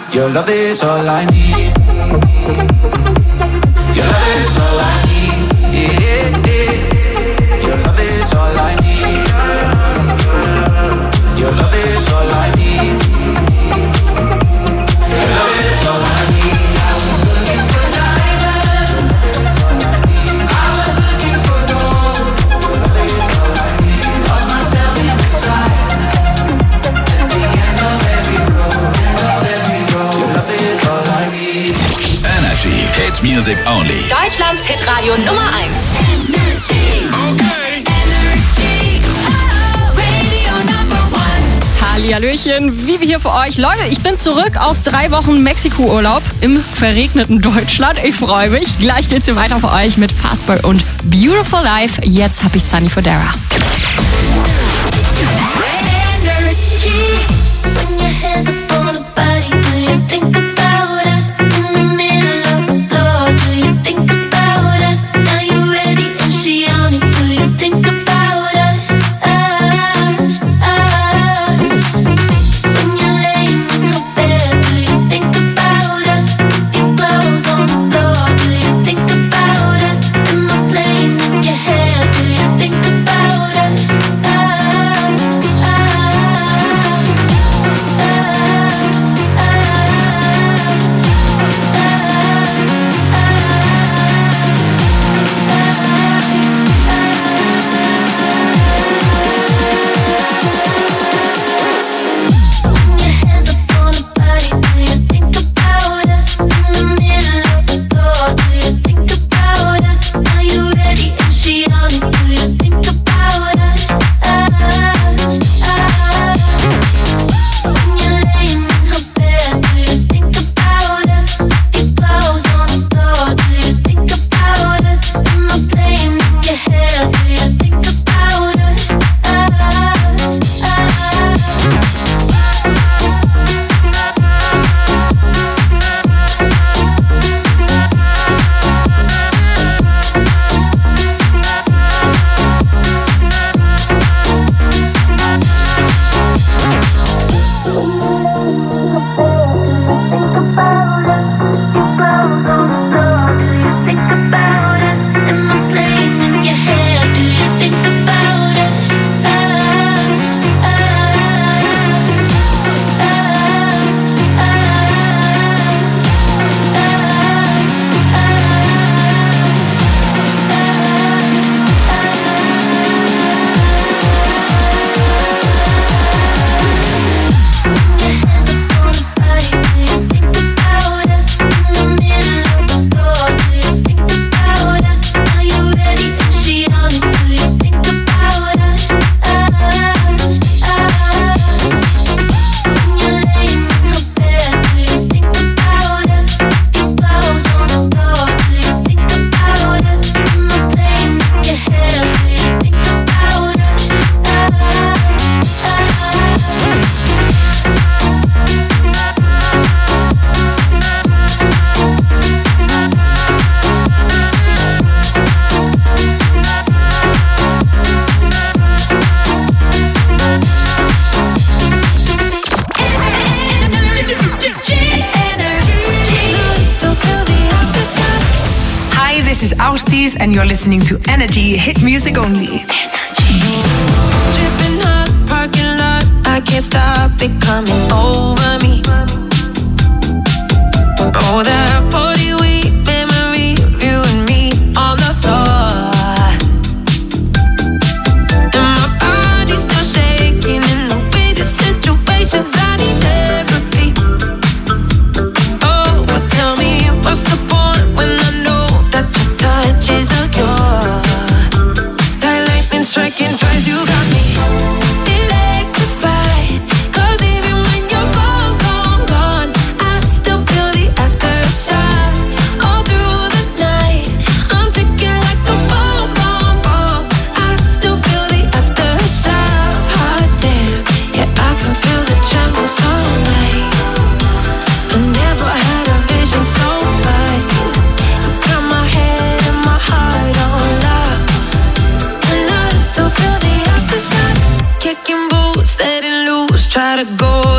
Your love is all I need. Your love is all I need. Yeah, yeah. Your love is all I need. Your love is all I need. Your love is all I need. I was looking for diamonds. I was looking for gold. Your love is all I need. Lost myself in the silence. At the end of every road, Your love is all I need. Energy Hit Music Only. Deutschlands Hitradio Nummer 1. Okay. Hallihallöchen, wie wir hier für euch. Leute, ich bin zurück aus 3 Wochen Mexiko-Urlaub im verregneten Deutschland. Ich freue mich. Gleich geht's hier weiter für euch mit Fastboy und Beautiful Life. Jetzt hab ich Sunny Fodera. This is Austis and you're listening to Energy Hit Music Only. Dripping hot, parking lot, I can't stop it coming over me. Oh, that 40-week memory of you and me on the floor. And my body's still shaking in the weirdest situations. I need therapy. Oh, well, tell me what's the point when I know that your touch is the cure. Like lightning striking twice, you got me electrified. 'Cause even when you're gone,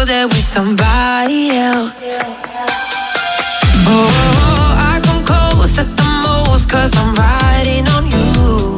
there with somebody else. Oh, I come close at the most, 'cause I'm riding on you.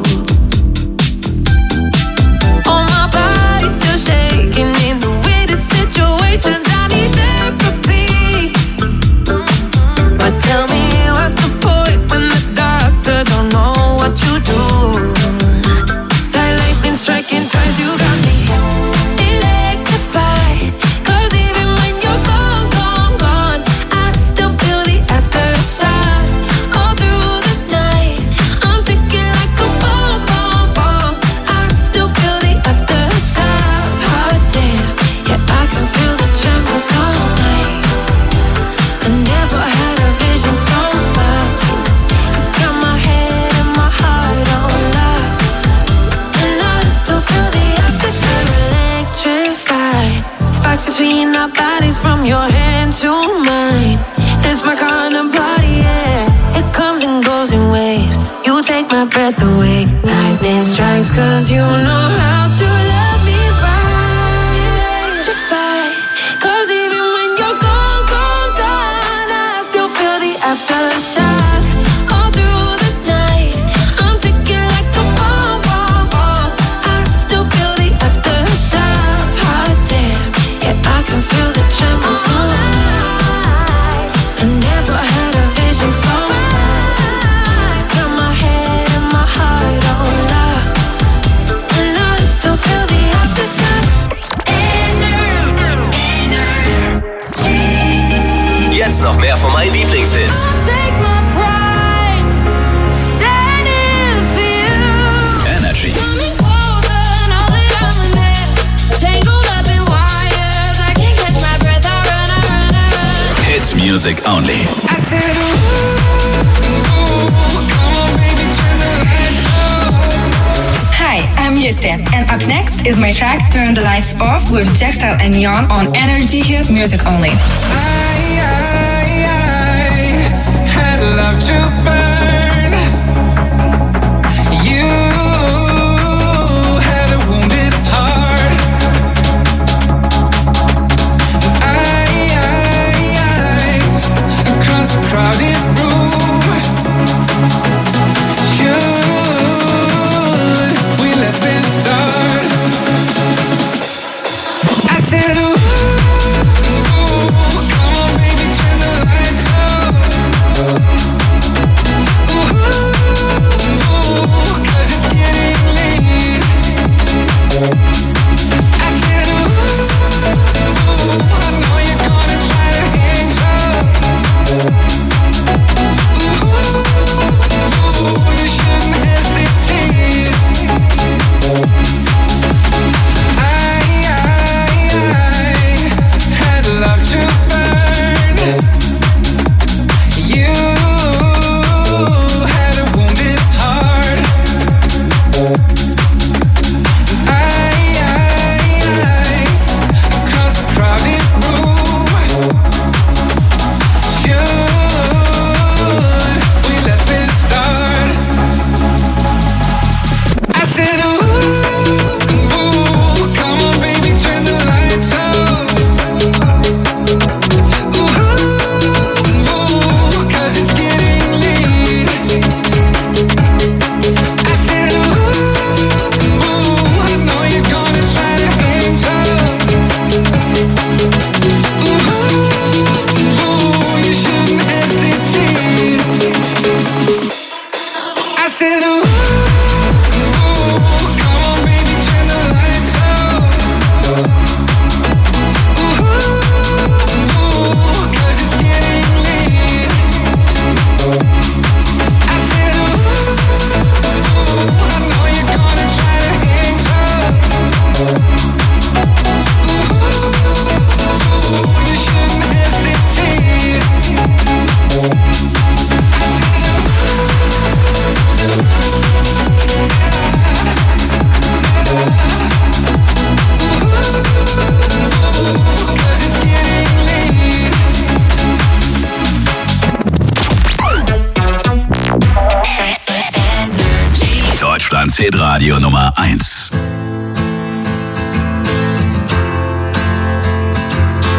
Oh, my body's still shaking in the weirdest situations. I need therapy. But tell me, what's the point when the doctor don't know what you do? Like lightning striking twice, you got me electrified. 'Cause even when you're gone, gone, gone, I still feel the aftershock. All through the night, I'm ticking like a bomb, bomb, bomb. I still feel the aftershock. Hot damn, yeah, I can feel the trembles all night. I never had a vision so loud. You got my head and my heart on lock, and I still feel the aftershock. Electrified, sparks between our bodies from your hand to mine. It's my kind of body, yeah. It comes and goes in waves. You take my breath away. Lightning strikes 'cause you know how to love me right. Electrified, 'cause even when you're gone, gone, gone, I still feel the aftershock. All through the night, I'm ticking like a bomb, bomb, bomb. I still feel the aftershock. Hot damn, yeah, I can feel the trembles all night. I never had a vision so bright. Got my head and my heart on lock, and I still feel the aftershock. Jetzt noch mehr von meinen Lieblingshits. Take my pride, standing for you. Energy. Coming closer, know that I'm in bed. Tangled up in wires, I can't catch my breath. I run. Hits music only. I said, ooh, come on, baby, turn the lights off. Hi, I'm Yuste, and up next is my track Turn the Lights Off with Jackstyle and Neon on Energy Hit Music Only. I had love to burn. You had a wounded heart. Eyes across a crowded room. Should we let this start? I said, ooh, come on, baby, turn the lights off. Ooh, 'cause it's getting late. I said, ooh, I know you're gonna try to hang tough. Ooh, you shouldn't hesitate. I had love to burn. You had a wounded heart. Eyes across a crowded room. Should we let this start? I said, ooh, come on, baby, turn the lights off. Ooh, 'cause it's getting late. I said, ooh, I know you're gonna try to hang tough. Ooh, you shouldn't hesitate. I said, ooh, come on, baby, turn the lights off. Ooh, 'cause it's getting late. I said, ooh, I know you're gonna try to hang tough. Ooh, you shouldn't hesitate. I said, ooh, 'cause it's getting late. Deutschlands Hitradio Nummer 1.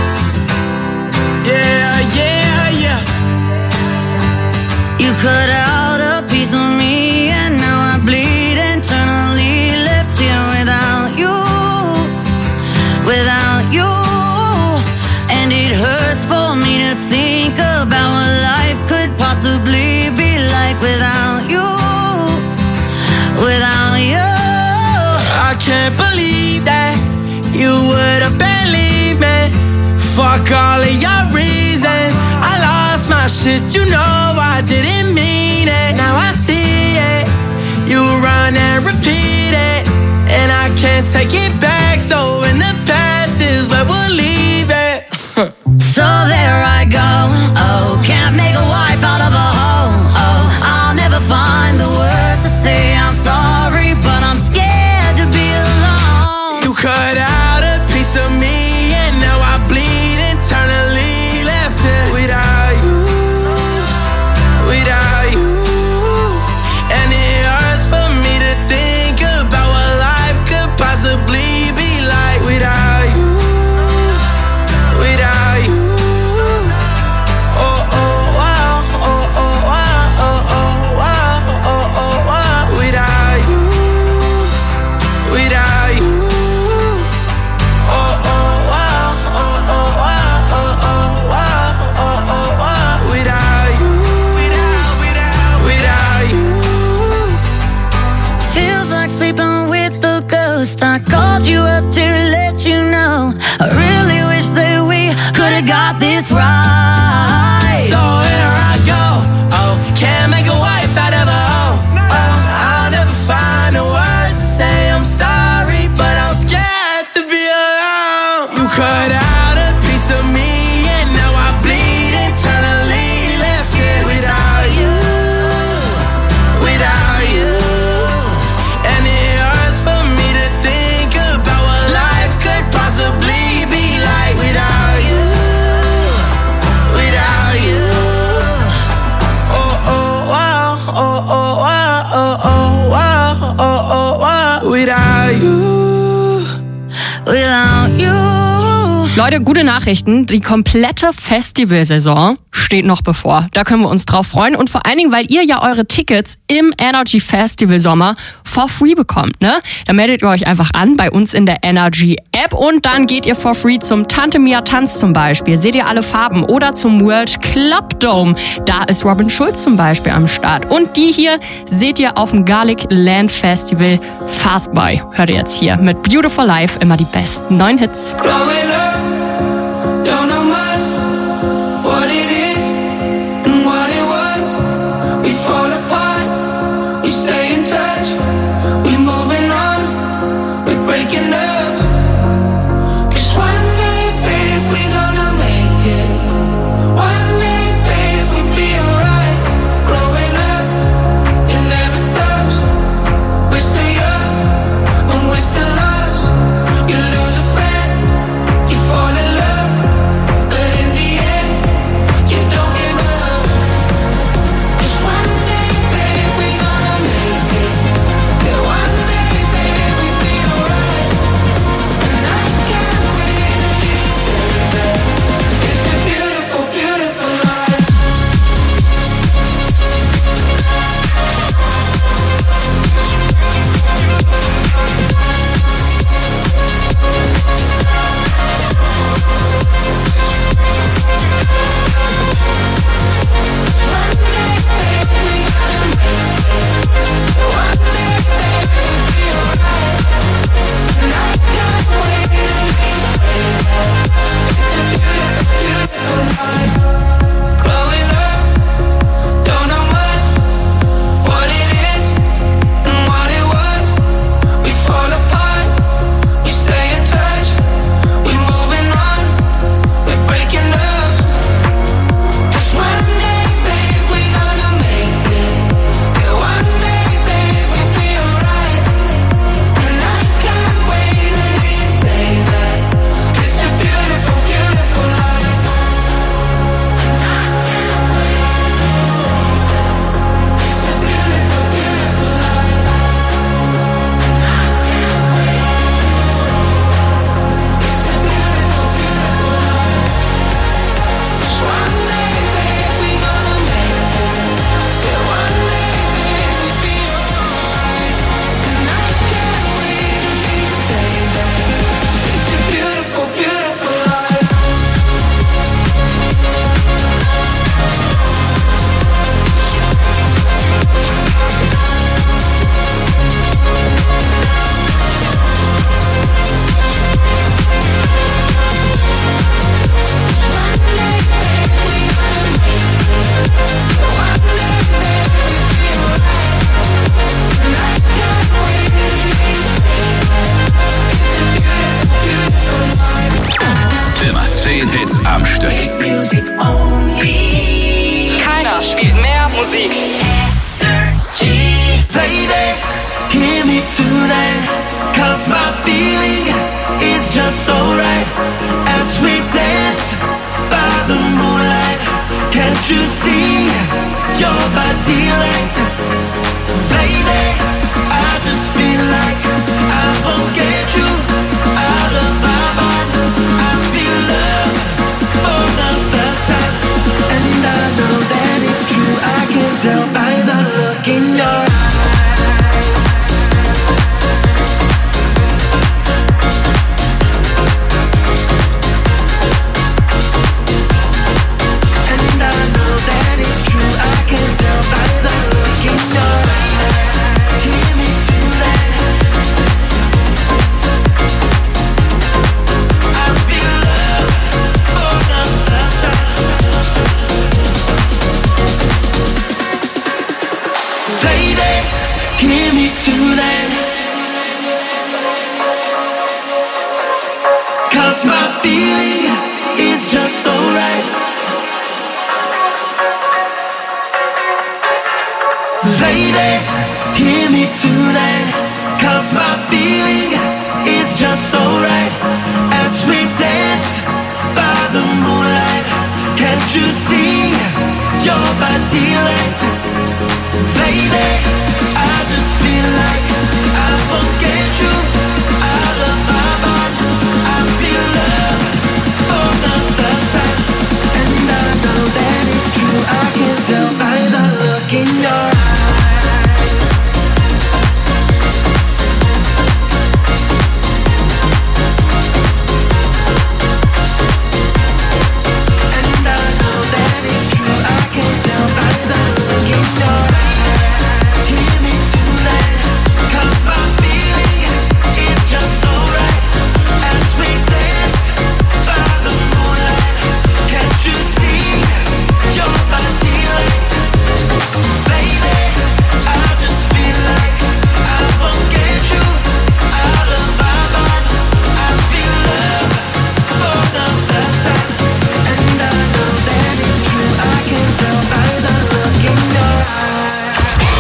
cut out a piece of me, and now I bleed internally. Left here without you, without you. And it hurts for me to think about what life could possibly be like without you, without you. I can't believe that you would've believed me. Fuck all of your reasons. I lost my shit, you know I didn't mean it. Now I see it, you run and repeat it, and I can't take it back. So in the past is where we'll leave it. So there I go, oh, can't make a wife out of a hoe. Oh, I'll never find the words to say I'm sorry, but I'm scared to be alone. You cut out a piece of me, and now I bleed internally. Left here without you, without you. And it hurts for me to think about what life could possibly be like without you, without you. Oh, oh, wow, oh, oh, wow, oh, oh, wow, oh, oh, wow. Without you, without you. Oh, oh, wow, oh, oh, wow, oh, oh, wow, oh, oh, wow. Without you, without you. Feels like sleeping with a ghost. I called you up to let you know I really wish that we could've got this right. So here I go, oh, can't make a wife out of a hoe. Oh, I'll never find the words to say I'm sorry, but I'm scared to be alone. You cut out a piece of me, and now I bleed internally. Left here without you, without you. And it hurts for me to think about what life could possibly be like without you, without you. Oh, oh, wow, oh, oh, wow, oh, oh, wow, oh, oh, wow. Without you, Without you. Leute, gute Nachrichten. Die komplette Festivalsaison steht noch bevor. Da können wir uns drauf freuen. Und vor allen Dingen, weil ihr ja eure Tickets im Energy Festival Sommer for free bekommt, ne? Da meldet ihr euch einfach an bei uns in der Energy App und dann geht ihr for free zum Tante Mia Tanz zum Beispiel. Seht ihr alle Farben. Oder zum World Club Dome. Da ist Robin Schulz zum Beispiel am Start. Und die hier seht ihr auf dem Garlic Land Festival Fastby. Hört ihr jetzt hier mit Beautiful Life immer die besten 9 Hits. growing up, don't know much what it is and what it was. We fall apart, we stay in touch, we moving on, we breaking up. 'Cause one day, babe, we gonna make it. One day, babe, we'll be alright. Growing up, it never stops. We stay up and we're still lost. You lose a friend, you 10 Hits am Stück. Music only. Keiner spielt mehr Musik. Lady, hear me tonight, 'cause my feeling is just so right. As we dance by the moonlight, can't you see your body light? Lady, I just feel like I won't get you out of my mind. I feel love for the first time, and I know that it's true. I can tell by the look in your eyes. My feeling is just so right. Lady, hear me tonight, 'cause my feeling is just so right. As we dance by the moonlight, can't you see your body light? Lady, I just feel like I won't get you out of my mind. I feel love for the first time, and I know that it's true. I can tell by the look in your eyes. And I know that it's true. I can tell by the look in your eyes. Hear me tonight, 'cause my feeling is just so right. As we dance by the moonlight, can't you see your body light? Baby, I just feel like I won't get you out of my mind. I feel love for the first time, and I know that it's true. I can tell by the look in your eyes.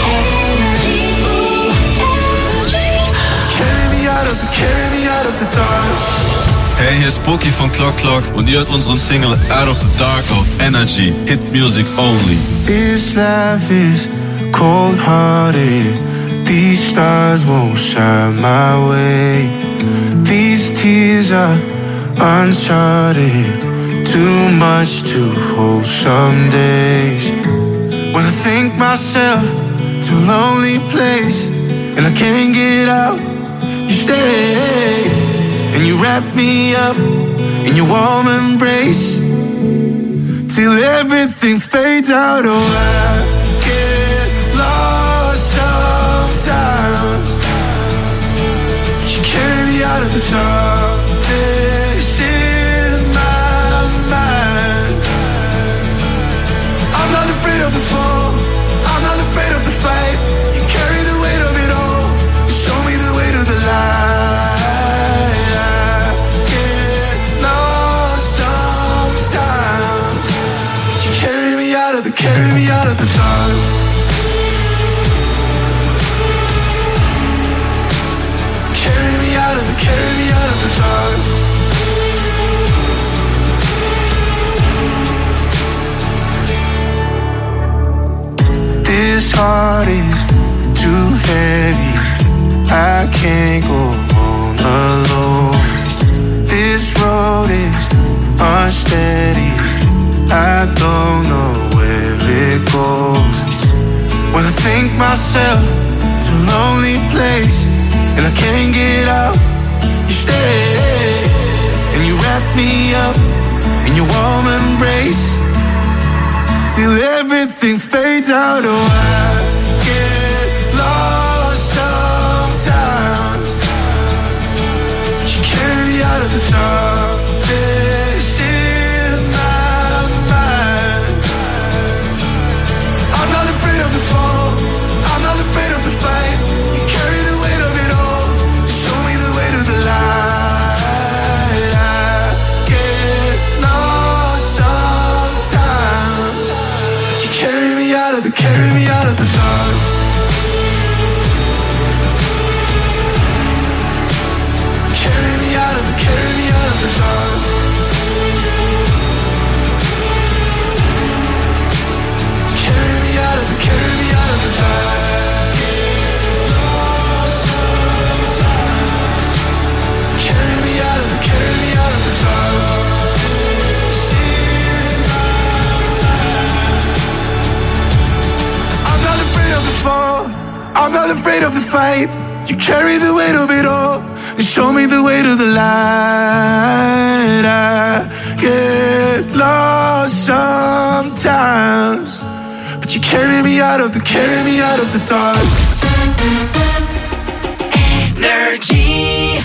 Carry me out of the dark. Hey, hier ist Bookie von Clock Clock und ihr hört unseren Single Out of the Dark auf Energy, Hit Music Only. This life is cold-hearted. These stars won't shine my way. These tears are uncharted. Too much to hold some days. When I think myself to a lonely place and I can't get out, you stay and you wrap me up in your warm embrace till everything fades out. Oh, I get lost sometimes. You carry me out of the darkness in my mind. I'm not afraid of the fall, I'm not afraid of the fight. You carry the weight of it all, show me the way to the light. I get lost sometimes. You carry me out of the dark. Carry me out of the dark. This heart is too heavy, I can't go on alone. This road is unsteady, I don't know where it goes. When I think myself to a lonely place and I can't get out, you stay and you wrap me up in your warm embrace till everything fades out. Oh, I get lost sometimes. You carry me out of the darkness in my mind. I'm not afraid of the fall, I'm not afraid of the fight. You carry the weight of it all, show me the way to the light. I get lost afraid of the fight. You carry the weight of it all and show me the way to the light. I get lost sometimes, but you carry me out of the dark. Energy.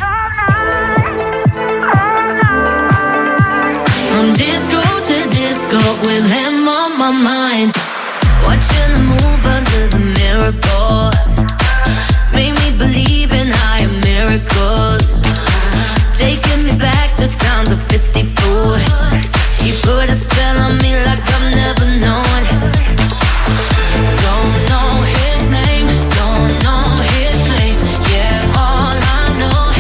From disco to disco with him on my mind. Watching the move under the mirror, boy, made me believe in higher miracles. Taking me back to times of 54. He put a spell on me like I've never known. Don't know his name, don't know his place. Yeah, all I know,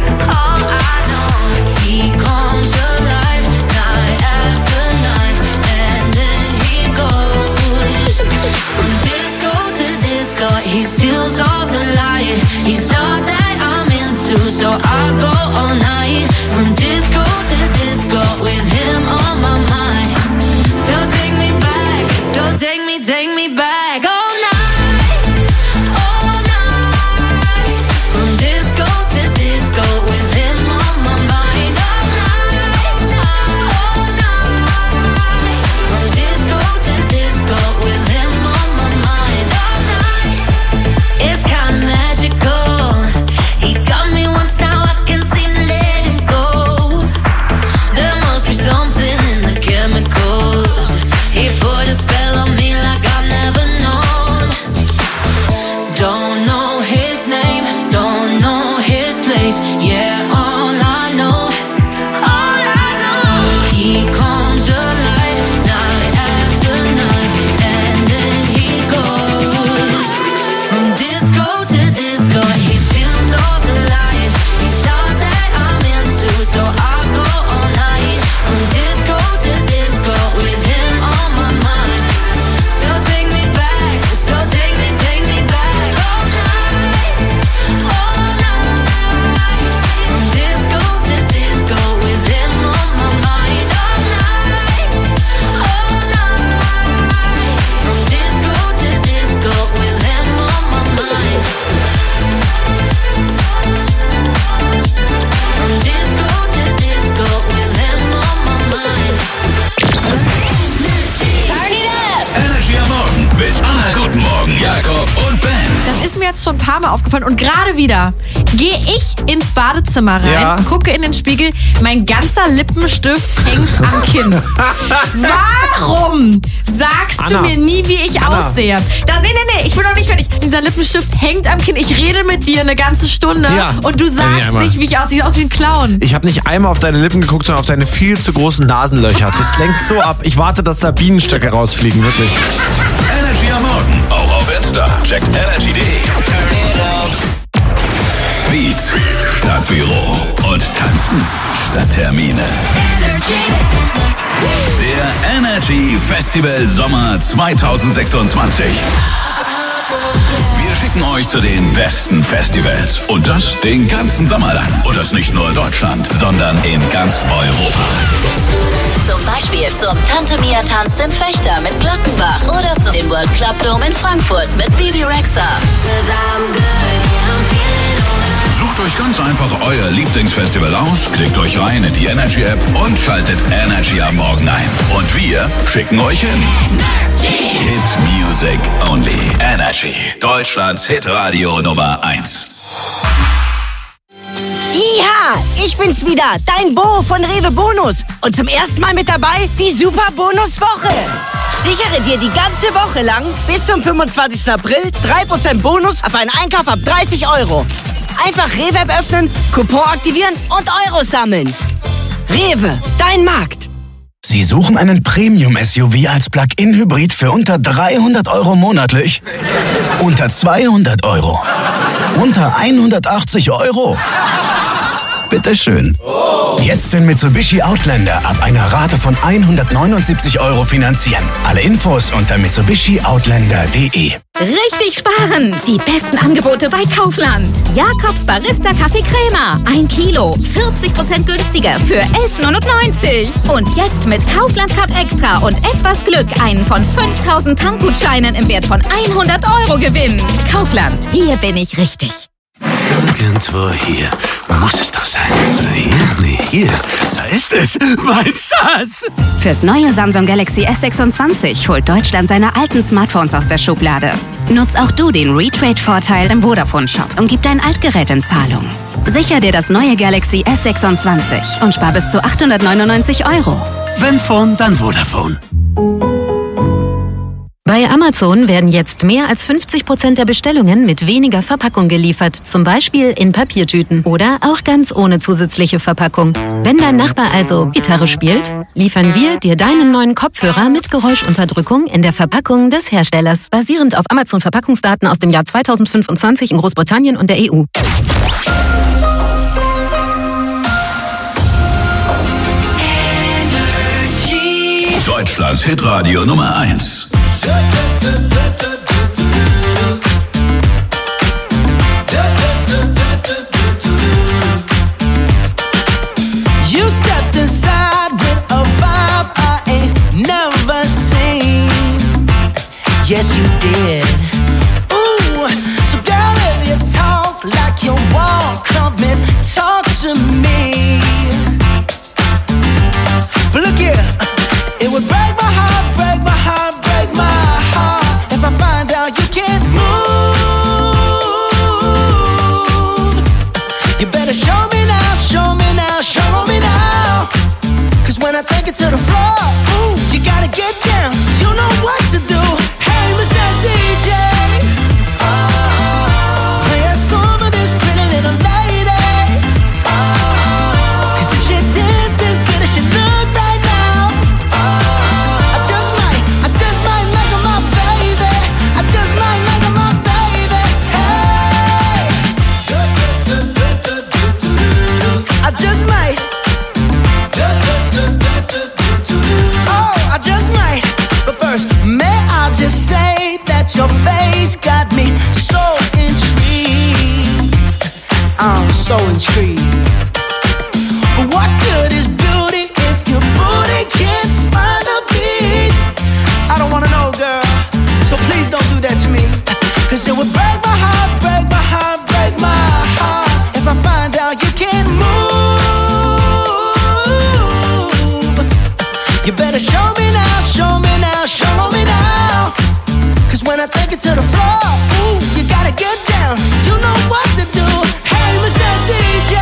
he comes alive night after night, and then he goes. From disco to disco, he steals all the light. He's all that I'm into, so I go all night. From disco to disco with him on my mind. So take me back, so take me back all night, all night. From disco to disco with him on my mind all night, all night. From disco to disco with him on my mind all night. It's kinda magical. He got me once, now I can't seem to let him go. There must be something in the chemicals. He put a spell on me like I've never known. Don't know his name, don't know his place. Yeah, all I know, he comes alive night after night, and then he goes. From disco to disco, he steals all the light. He's all that I'm into, so I go all night. From disco to disco with him on my mind. So take me back, so take me back all night, all night. From disco to disco with him on my mind all night, all night. From disco to disco with him on my mind. From disco to disco with him on my mind. Turn it up! Energy am Morgen mit Anna. Guten Morgen, Jakob und Ben. Das ist mir jetzt schon ein paar Mal aufgefallen und gerade wieder gehe ich ins Badezimmer rein, Ja. gucke in den Spiegel, mein ganzer Lippenstift hängt am Kinn. Warum sagst Anna. du mir nie, wie ich Anna. aussehe? Nee, ich bin noch nicht fertig. Dieser Lippenstift hängt am Kinn. Ich rede mit dir eine ganze Stunde Ja. und du sagst einmal. nicht, wie ich aussehe. Ich sehe aus wie ein Clown. Ich habe nicht einmal auf deine Lippen geguckt, sondern auf deine viel zu großen Nasenlöcher. Das lenkt so ab. Ich warte, dass da Bienenstöcke rausfliegen, wirklich. Energy am Morgen, auch auf Insta. Checkt energy.de. Beats statt Büro und Tanzen statt Termine. Der Energy Festival Sommer 2026. Wir schicken euch zu den besten Festivals. Und das den ganzen Sommer lang. Und das nicht nur in Deutschland, sondern in ganz Europa. Zum Beispiel zum Tante Mia tanzt in Fechter mit Glockenbach oder zum World Club Dome in Frankfurt mit Bibi Rexha. Sucht euch ganz einfach euer Lieblingsfestival aus, klickt euch rein in die Energy App und schaltet Energy am Morgen ein. Und wir schicken euch hin. Hit Music Only. Energy. Deutschlands Hitradio Nummer 1. Ja, ich bin's wieder, dein Bo von Rewe Bonus. Und zum ersten Mal mit dabei die Super Bonuswoche. Sichere dir die ganze Woche lang bis zum 25. April 3% Bonus auf einen Einkauf ab 30 €. Einfach Rewe-App öffnen, Coupon aktivieren und Euro sammeln. Rewe, dein Markt. Sie suchen einen Premium-SUV als Plug-in-Hybrid für unter 300 € monatlich? Unter 200 €? Unter 180 €? Bitteschön. Jetzt den Mitsubishi Outlander ab einer Rate von 179 € finanzieren. Alle Infos unter mitsubishioutlander.de. Richtig sparen! Die besten Angebote bei Kaufland. Jakobs Barista Kaffee Crema. 1 Kilo. 40% günstiger für 11,99 €. Und jetzt mit Kaufland Card Extra und etwas Glück einen von 5000 Tankgutscheinen im Wert von 100 € gewinnen. Kaufland. Hier bin ich richtig. Irgendwo hier muss es doch sein. Oder hier? Nee, hier. Da ist es. Mein Schatz. Fürs neue Samsung Galaxy S26 holt Deutschland seine alten Smartphones aus der Schublade. Nutz auch du den Retrade-Vorteil im Vodafone-Shop und gib dein Altgerät in Zahlung. Sicher dir das neue Galaxy S26 und spar bis zu 899 €. Wenn Phone, dann Vodafone. Bei Amazon werden jetzt mehr als 50% der Bestellungen mit weniger Verpackung geliefert, zum Beispiel in Papiertüten oder auch ganz ohne zusätzliche Verpackung. Wenn dein Nachbar also Gitarre spielt, liefern wir dir deinen neuen Kopfhörer mit Geräuschunterdrückung in der Verpackung des Herstellers, basierend auf Amazon-Verpackungsdaten aus dem Jahr 2025 in Großbritannien und der EU. Deutschlands Hitradio Nummer 1. You stepped inside with a vibe I ain't never seen. Yes, you did. Ooh, so girl, if you talk like you walk, come and talk to me. But look here, it would break my heart, break my heart, break my heart if I find out you can't move. You better show me now, show me now, show me now. 'Cause when I take it to the floor, ooh, you gotta get down. You know what to do. Hey, Mr. DJ, play a song of this pretty little lady. 'Cause if she dances as good as she look right now, I just might make her my baby. I just might make her my baby. Hey, I just might. Oh, I just might. But first, may I just say that your face got me so intrigued. I'm so intrigued. But what good is beauty if your booty can't find a beat? I don't wanna know, girl, so please don't do that to me. 'Cause it would break my heart, break my heart, break my heart if I find out you can't move. You better show me now, show me now, show me now. 'Cause when I take it to the floor, ooh, you gotta get down. You know what to do. Hey, Mr. DJ,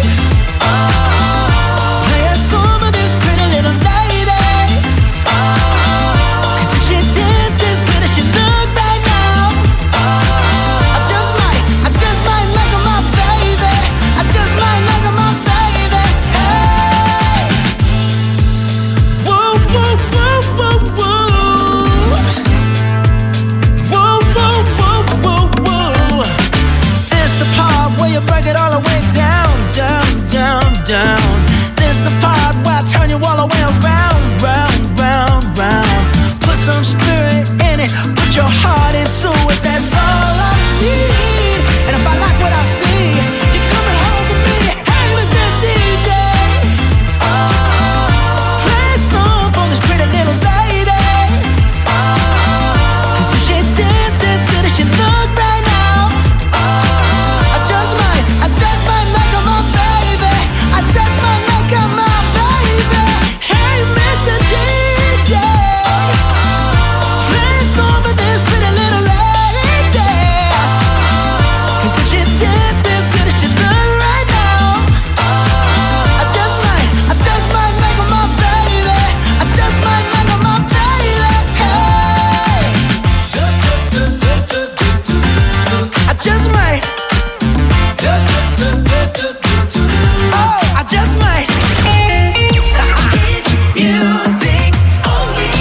play a song of this pretty little lady. 'Cause if she dances as good as she look right now, I just might make her my baby. I just might make her my baby. Hey, whoa, whoa, whoa, whoa, whoa. Whoa, whoa, whoa, whoa, whoa. This the part where you break it all the way down, down, down, down. This the part where I turn you all the way around, round, round, round. Put some spirit in it, put your heart into it. That's all I need. And if I like what I see, you're coming home with me. Hey, Mr. DJ, play a song for this pretty little lady. 'Cause if she dances as good as she look right now, I just might make her my baby. I just might make her my baby. Hey, Mr. DJ, play a song for this pretty little lady. 'Cause if she dances as good as she look right now, I just might make her my baby. I just might make her my baby. Hey, I just might. Oh, I just might. Music only.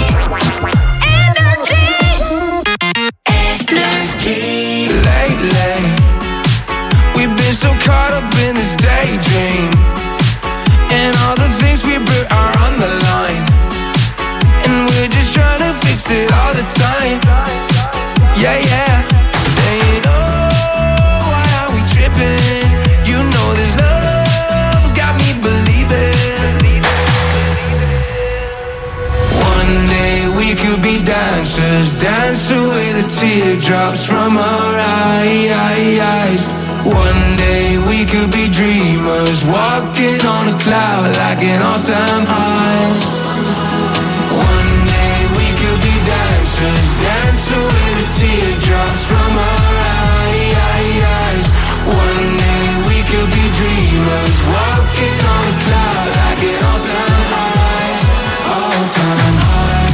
Energy. Lately, we've been so caught up in this daydream, and all the things we built are on the line, and we're just trying to fix it all the time. Yeah, yeah. Saying, oh, why are we tripping? You know this love's got me believing. One day we could be dancers, dance away the teardrops from our eyes. One day we could be dreamers, walking on a cloud like an all-time high. One day we could be dancers, dance away the teardrops from our eyes. One day we could be dreamers, walking on a cloud like an all-time high, all-time high.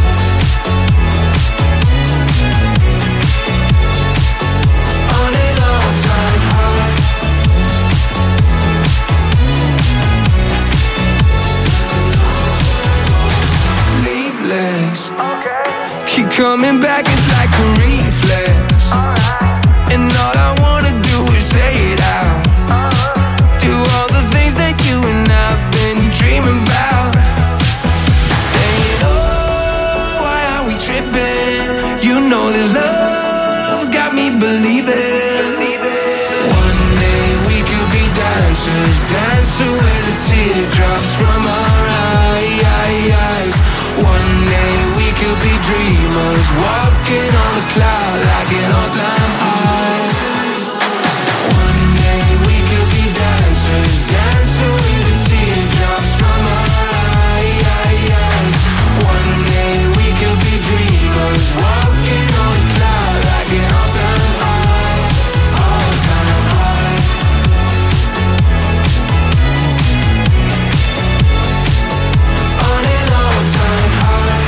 On an all-time high. Sleepless, keep coming back, it's like a reflex. And all I wanna do is say it out. Do all the things that you and I've been dreaming about. Saying, oh, why are we tripping? You know this love's got me believing. One day we could be dancers, dance away the teardrops from our eyes. One day we could be dreamers, walking on a cloud like an all-time high. One day we could be dancers, dance away the teardrops from our eyes. One day we could be dreamers, walking on a cloud like an all-time high, all-time high. On an all-time high.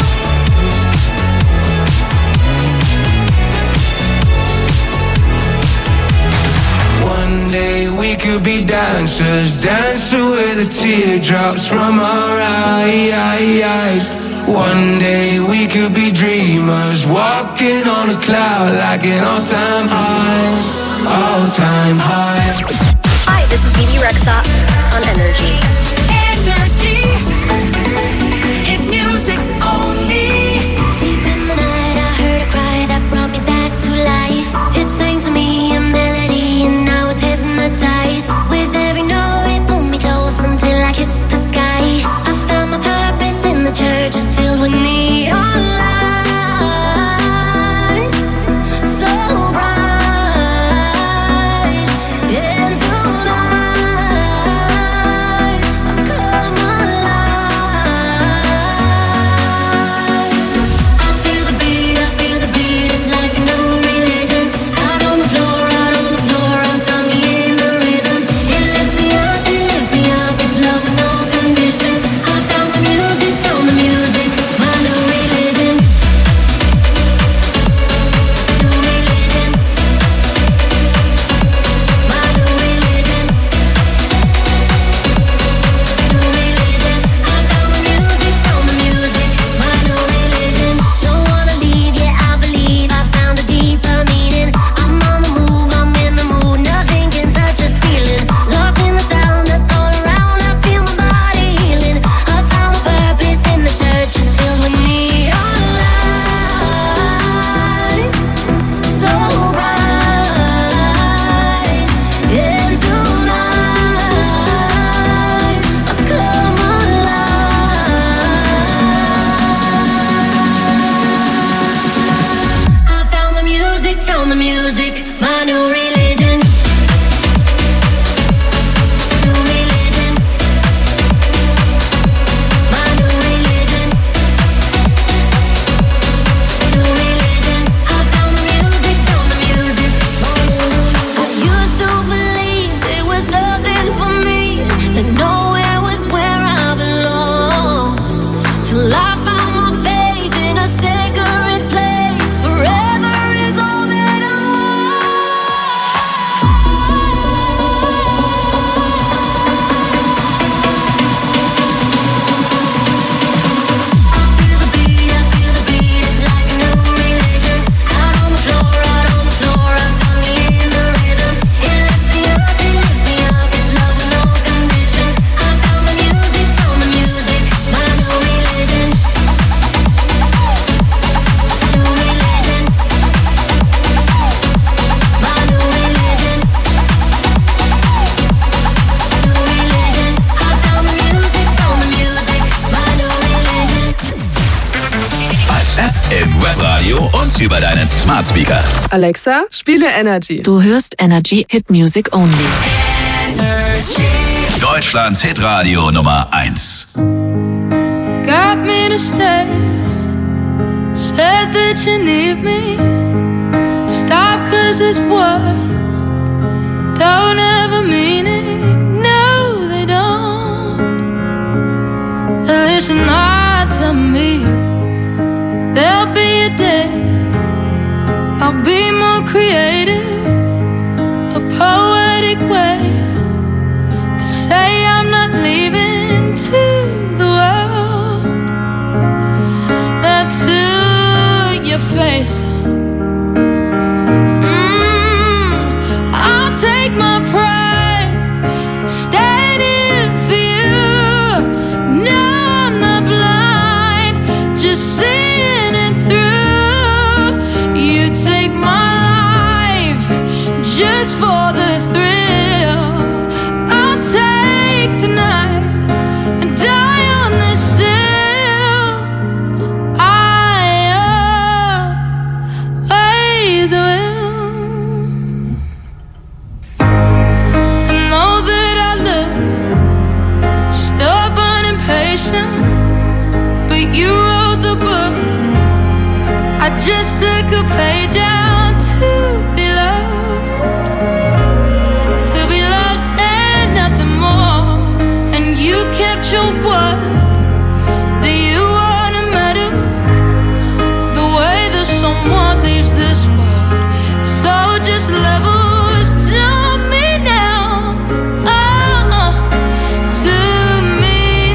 One day we could be dancers, dance away the teardrops from our eyes. One day we could be dreamers, walking on a cloud like an all-time high, all-time high. Hi, this is Bibi Rexa on Energy. Energy, hit music only. Deep in the night, I heard a cry that brought me back to life. It sang to me a melody, and I was hypnotized. With every note, it pulled me close until I kissed the sky. I found my purpose in the church, it's filled with neon lights, so bright. And tonight, I come alive. I feel the beat, it's like a new religion. Out on the floor, I found me in the rhythm. It lifts me up, it's love with no condition. I found the music, my new religion. New religion. My new religion. New religion. I found the music, my new religion. Don't wanna leave, yeah, I believe I found a deeper meaning. I'm on the move, I'm in the mood, nothing can touch this feeling. Lost in the sound that's all around, I feel my body healing. I found my purpose in the church, it's filled with neon lights, so bright. And tonight, I come alive. I found the music, my new religion. New religion. My new religion. New religion. I found the music, I used to believe there was nothing for me, that nowhere was where I belonged. Till I found my faith in a sacred place. Forever is all that I religion. im Webradio und über deinen Smart Speaker. Alexa, spiele Energy. Du hörst Energy Hit Music Only. Deutschlands Hitradio Nummer 1. Got me to stay. Said that you need me. Stop 'cause it's words don't have a meaning. No, they don't. And listen, tell me there'll be a day I'll be more creative, a poetic way to say I'm not leaving to the world. Not to your face. I'll take my pride, standing for you. No, I'm not blind, just seeing it through. You take my life just for the thrill. I'll take tonight and die on this hill. I always will. I know that I look stubborn and patient, but you wrote the book. I just took a page out to be loved and nothing more. And you kept your word. Do you want a medal? The way that someone leaves this world. So just levels to me now. Oh, to me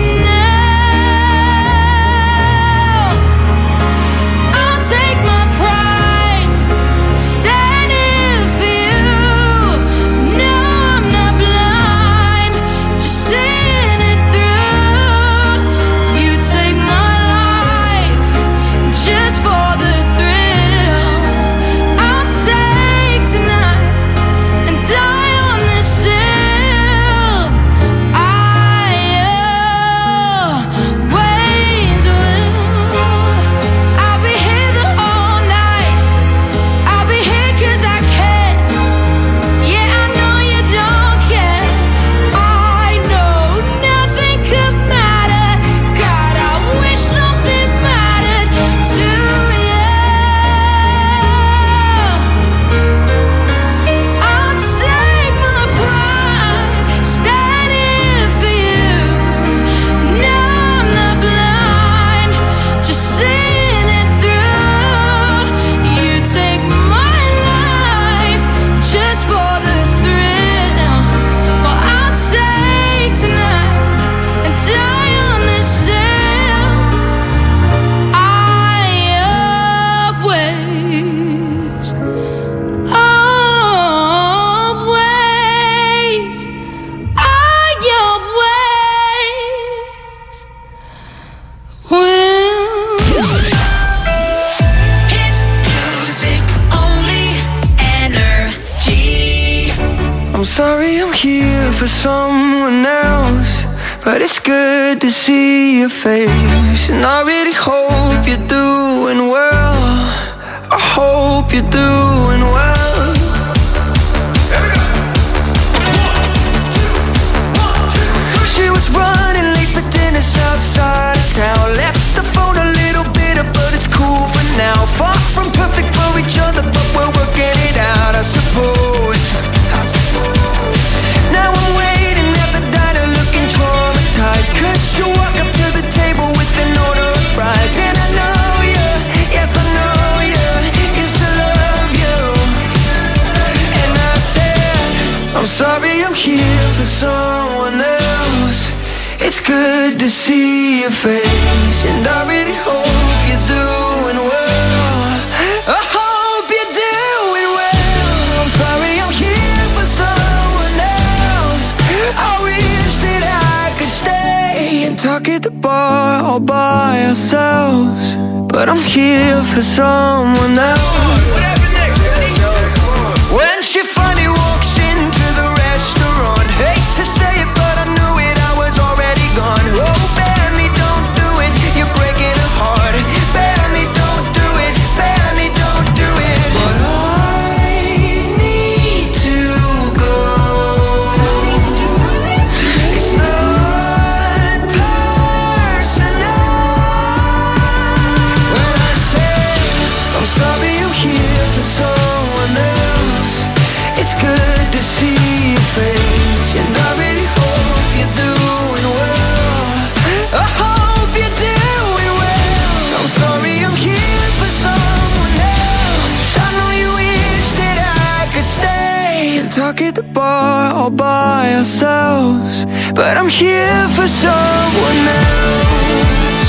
now. I'll take my pride, standing for you. No, I'm not blind, just seeing it through. You take my life just for the thrill. I'll take tonight and die on this hill. I always will. I'll be here the whole night. I'll be here 'cause I can. Yeah, I know you don't care. I know nothing could matter. God, I wish something mattered to you. I'll take my pride, standing for you. No, I'm not blind, just seeing it through. You take my life just for the thrill. Well, I'll take tonight and die on this hill. I always, always, I always will. Hit music only. Energy. I'm sorry I'm here for someone else, but it's good to see your face. And I really hope you're doing well. I hope you're doing well. She was running late for dinner outside of town. Left the phone a little bitter, but it's cool for now. Far from perfect for each other, but we're working it out, I suppose. Now I'm waiting at the diner looking traumatized, 'cause you walk up to the table with an order of fries. And I know you, yes I know you, used to love you. And I said, I'm sorry I'm here for someone else. It's good to see your face, and I really hope you're doing well. I hope you're doing well. I'm sorry I'm here for someone else. I wish that I could stay and talk at the bar all by ourselves, but I'm here for someone else. When she finally walks into the restaurant, hate to say it, but I knew it, I was already gone. Oh, Benny, don't do it, you're breaking her heart. Benny, don't do talk at the bar all by ourselves, but I'm here for someone else.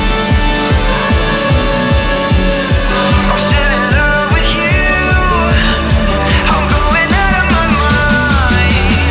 I'm still in love with you. I'm going out of my mind.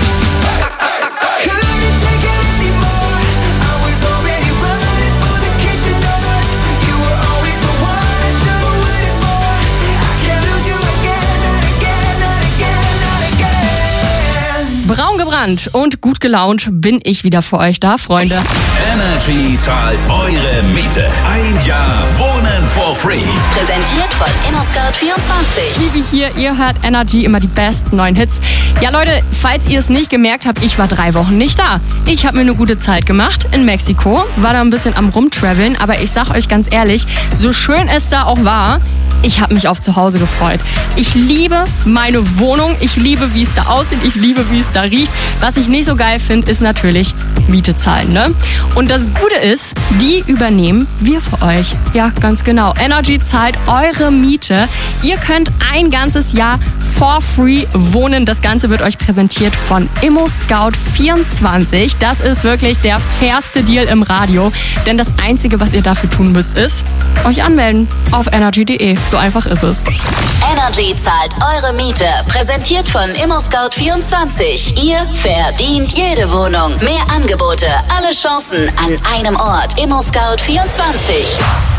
I couldn't take it anymore. I was already running for the kitchen doors. You were always the one I should have waited for. I can't lose you again, not again, not again, not again. Braun gebrannt und gut gelaunt bin ich wieder für euch da, Freunde. Energy zahlt eure Miete. Ein Jahr Wohnen for free. Präsentiert von ImmoScout24. Liebe hier, ihr hört Energy, immer die besten neuen Hits. Ja Leute, falls ihr es nicht gemerkt habt, ich war 3 Wochen nicht da. Ich habe mir eine gute Zeit gemacht in Mexiko, war da ein bisschen am Rumtraveln, aber ich sag euch ganz ehrlich, so schön es da auch war, ich habe mich auf zu Hause gefreut. Ich liebe meine Wohnung, ich liebe, wie es da aussieht, ich liebe, wie es da riecht. Was ich nicht so geil finde, ist natürlich Miete zahlen, ne? Und das Gute ist, die übernehmen wir für euch. Ja, ganz genau. Energy zahlt eure Miete. Ihr könnt ein ganzes Jahr for free wohnen. Das Ganze wird euch präsentiert von ImmoScout24. Das ist wirklich der fairste Deal im Radio. Denn das Einzige, was ihr dafür tun müsst, ist euch anmelden auf energy.de. So einfach ist es. Energy zahlt eure Miete. Präsentiert von ImmoScout24. Ihr verdient jede Wohnung. Mehr Angebote, alle Chancen an einem Ort. ImmoScout24.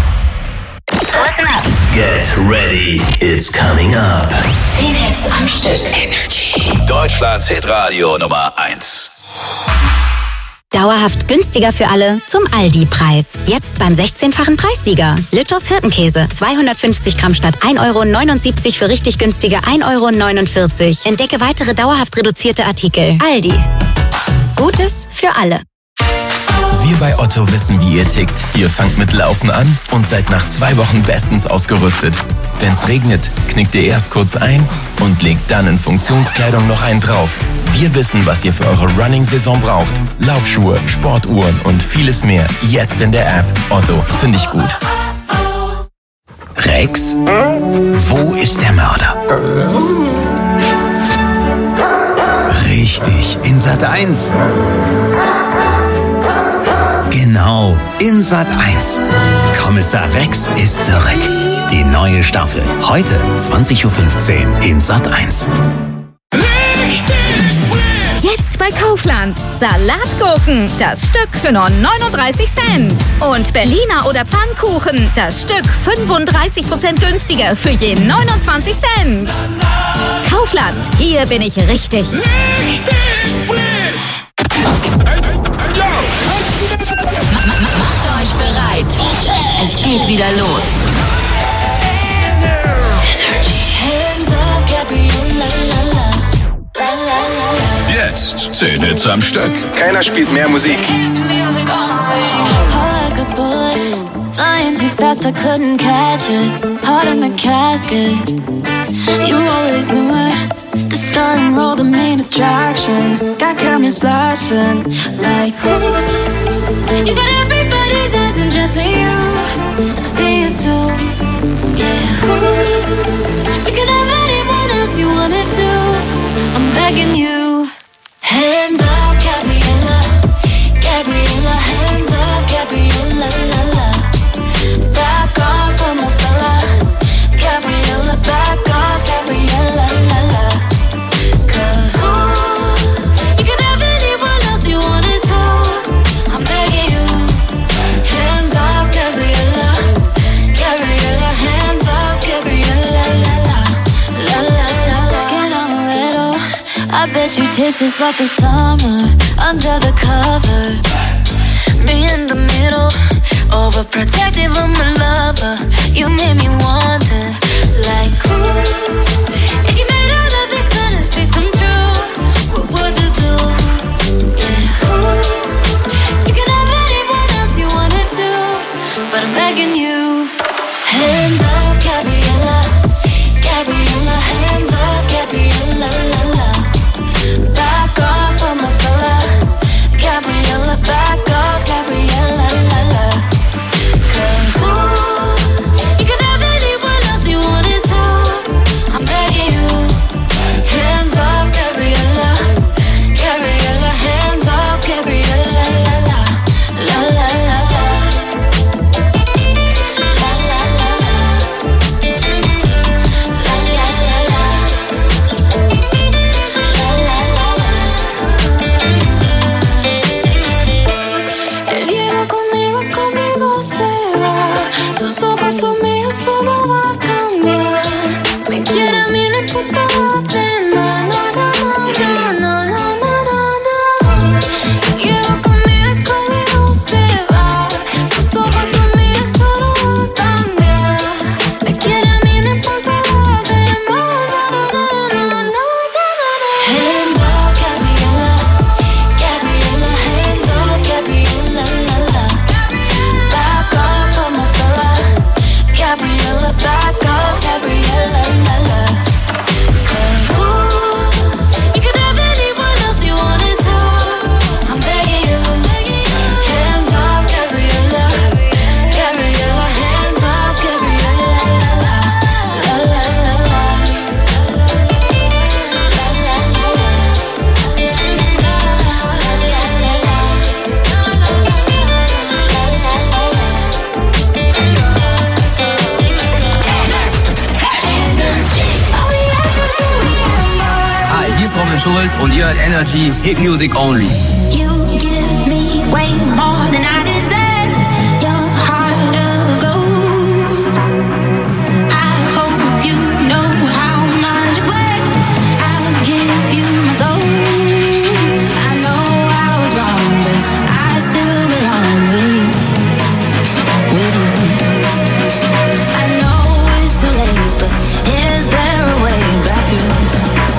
Listen up. Get ready, it's coming up. 10 Hits am Stück. Energy. Deutschlands Hitradio Nummer 1. Dauerhaft günstiger für alle zum Aldi-Preis. Jetzt beim 16-fachen Preissieger. Littos Hirtenkäse. 250 Gramm statt 1,79 € für richtig günstige 1,49 €. Entdecke weitere dauerhaft reduzierte Artikel. Aldi. Gutes für alle. Wir bei Otto wissen, wie ihr tickt. Ihr fangt mit Laufen an und seid nach 2 Wochen bestens ausgerüstet. Wenn's regnet, knickt ihr erst kurz ein und legt dann in Funktionskleidung noch einen drauf. Wir wissen, was ihr für eure Running-Saison braucht. Laufschuhe, Sportuhren und vieles mehr. Jetzt in der App. Otto, finde ich gut. Rex, wo ist der Mörder? Richtig, in Sat.1. Genau, in Sat.1. Kommissar Rex ist zurück. Die neue Staffel. Heute 20:15 Uhr in Sat.1. Jetzt bei Kaufland. Salatgurken, das Stück für nur 39 Cent. Und Berliner oder Pfannkuchen, das Stück 35% günstiger für je 29 Cent. Kaufland, hier bin ich richtig. Macht euch bereit. Es geht wieder los. Jetzt 10 Hits am Stück. Keiner spielt mehr Musik. Flying too fast, I couldn't catch it. Heart in the casket. You always knew it. The star and roll, the main attraction. Got cameras flashing like ooh. You got everybody's eyes and just you. And I see it too. Yeah. Ooh. You can have anyone else you wanna do. I'm begging you. Hands off, Gabriella. Gabriella, hands off, Gabriella, la la. Back off from my fella. Gabriella, back off, Gabriella, la la. 'Cause you can have anyone else you wanna do. I'm begging you. Hands off, Gabriella. Gabriella, hands off, Gabriella, la la. La la la la. Skin amaretto. I bet you taste just like the summer under the covers. Me in the middle, overprotective of my lover. You made me wonder, like, ooh, if you made all of these fantasies come true, what would you do? Yeah, ooh, you can have anyone else you wanna do, but I'm begging you. Hands off, Gabriella. Gabriella, hands off, Gabriella, la la. Back off from my fella. Gabriella, back off, Gabriella, la la. 'Cause ooh, you can have anyone else you wanna do. I'm begging you. Hands off. Schulz und ihr hört Energy, Hit Music Only. You give me way more than I deserve. Your heart of gold. I hope you know how much it's worth. I'll give you my soul. I know I was wrong, but I still belong with you. I know it's too late, but is there a way back through?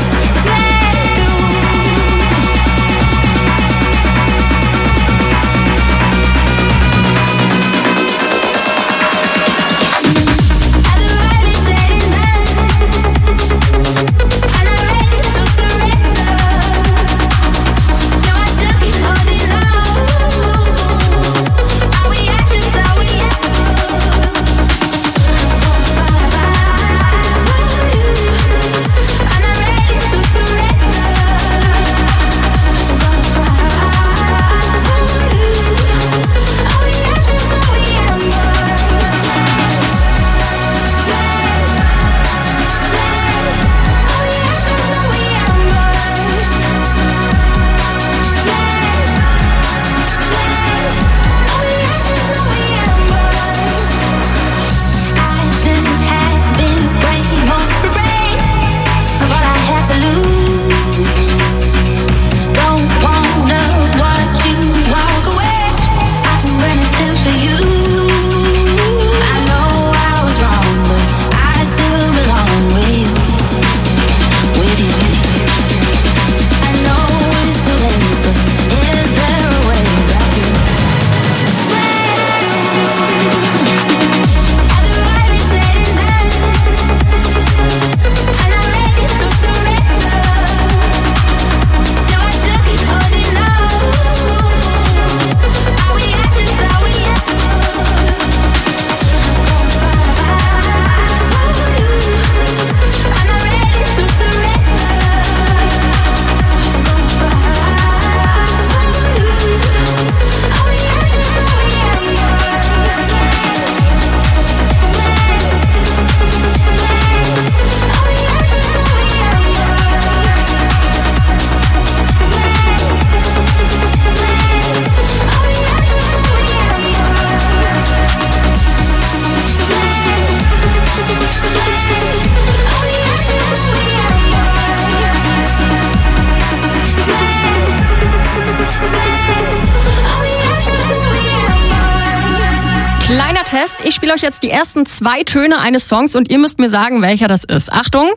Kleiner Test, ich spiele euch jetzt die ersten 2 Töne eines Songs und ihr müsst mir sagen, welcher das ist. Achtung!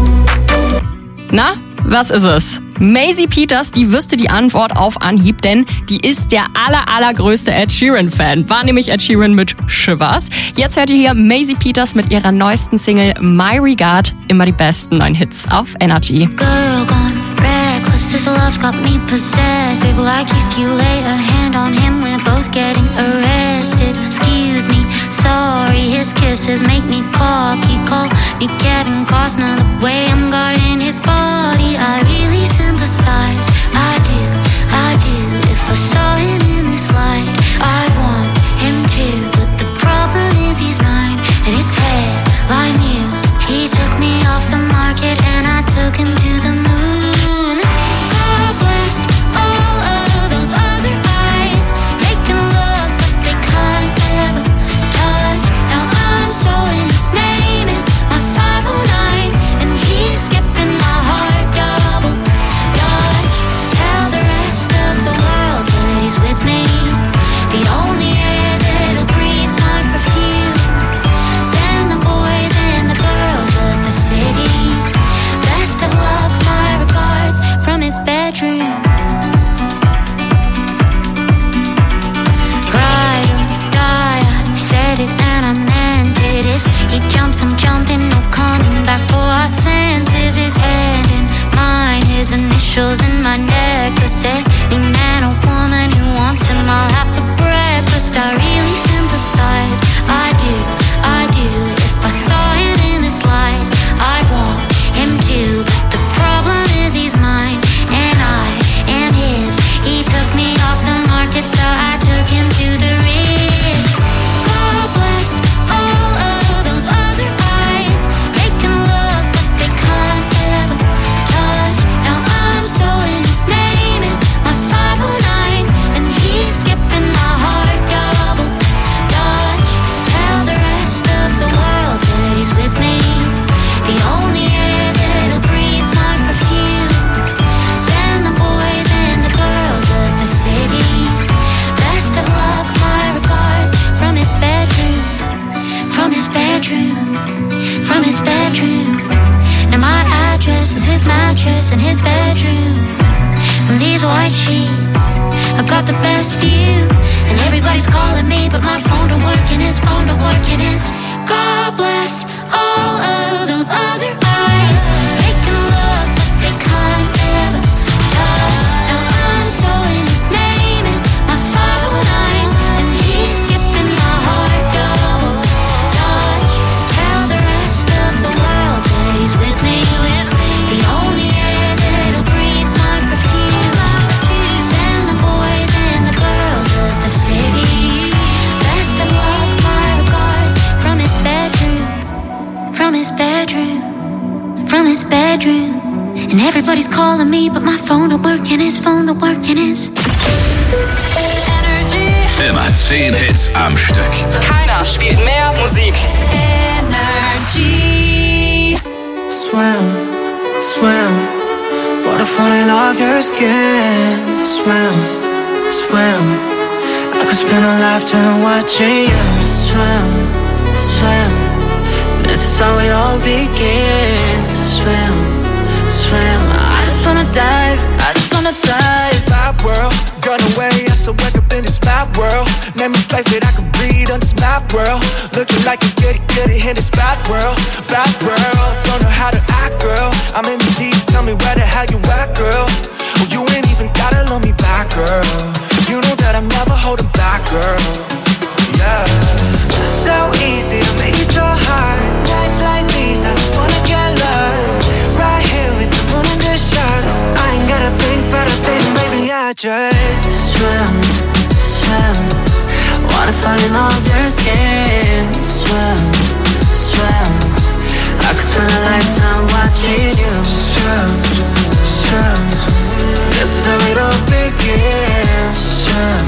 Na, was ist es? Maisie Peters, die wüsste die Antwort auf Anhieb, denn die ist der allergrößte Ed Sheeran-Fan. War nämlich Ed Sheeran mit Shivers. Jetzt hört ihr hier Maisie Peters mit ihrer neuesten Single My Regard. Immer die besten 9 Hits auf Energy. Girl gone reckless, this love's got me possessive. Like if you lay a hand on him, we're both getting arrested. Excuse me, sorry, his kisses make me cocky. Call me Kevin Costner, the way I'm guarding his body. I really sympathize, I do. If I saw him in this light, I'd want him too. But the problem is he's mine, and it's headline news. He took me off the market and I took him to the moon. God bless all of those other eyes. They can look, but they can't ever touch. Now I'm so in this mattress in his bedroom. From these white sheets, I got the best view. And everybody's calling me, but my phone don't work and his phone don't work. And it's God bless all of those other eyes. They can look, but they can't ever touch. Now I'm sewing his name in my 509s, and he's skipping my heart double dutch. Tell the rest of the world that he's with me with the only air that'll breathe my perfume. Send the boys and the girls of the city best of luck, my regards from his bedroom, from his bedroom, from his bedroom. And everybody's calling me, but my phone don't work and his phone don't work and his Immer 10 Hits am Stück. Keiner spielt mehr Musik. Energy. Swim, swim. Waterfall in off your skin. Swim, swim. I could spend a lifetime watching you swim, swim. This is how it all begins. Swim, swim. I just wanna dive, I just wanna dive. Bad world, gone away, I still wake up in this bad world. Name a place that I can breathe on this map world. Looking like a goody in this bad world. Bad world, don't know how to act, girl. I'm in the deep, tell me where the hell you at, girl. Well, you ain't even gotta love me back, girl. You know that I'm never holding back, girl. Yeah. So easy to make it so hard. Nights like these, I just wanna get lost. Right here with the moon and the stars. I ain't gotta think, but I think, baby, I just swim, swim. Wanna fall in off your skin. Swim, swim. I could spend a lifetime watching you swim, swim. This is how it all begins. Swim,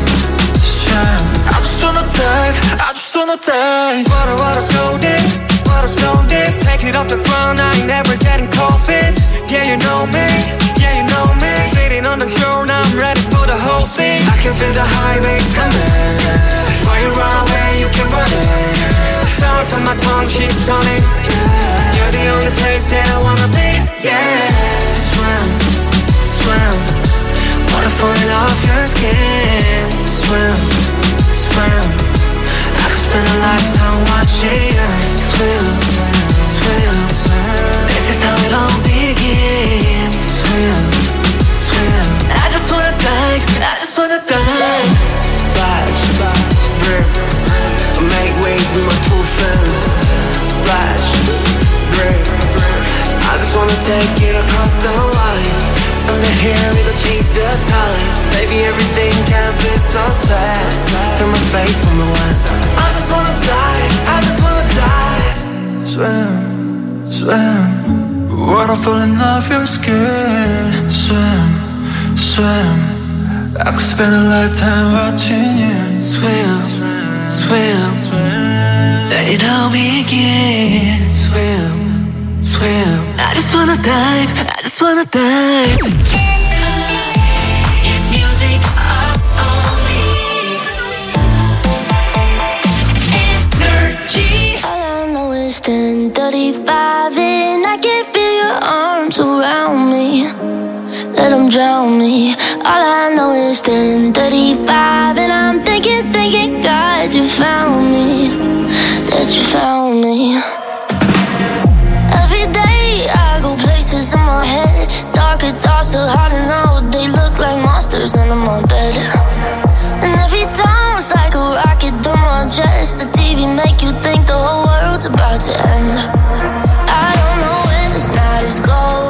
swim. I just wanna dive, I just wanna dive. Water so deep, water so deep. Take it off the ground, I ain't never getting cold feet. Yeah, you know me, yeah, you know me. Sitting on the shore, now I'm ready for the whole scene. I can feel the high waves coming. While you run away, you can run it. Sound on my tongue, she's stunning. You're the only place that I wanna be. Yeah, swim, swim. Water falling off your skin. Swim, swim. I could spend a lifetime watching you swim, swim, swim. This is how it all begins. Swim, swim. I just wanna dive, I just wanna dive. Splash, splash, drip. Make waves with my two fins. Splash, drip. I just wanna take it across the line. Under here, it'll change the time. Baby, everything can be so sad. Turn my face from the west. I just wanna dive, I just wanna dive. Swim, swim. Water falling off your skin. Swim, swim. I could spend a lifetime watching you swim, swim, swim. Let it all begin. Swim, swim. I just wanna dive, I just wanna dive. music up only. Energy. All I know is 10:35 and I can feel your arms around me. Let them drown me. All I know is 10:35 and I'm thinking, God, you found me. That you found me. Every day I go places in my head. Darker thoughts so hard to know. They look like monsters under my bed. And every time it's like a rocket through my chest. The TV make you think the whole world's about to end. I don't know when this night is gold.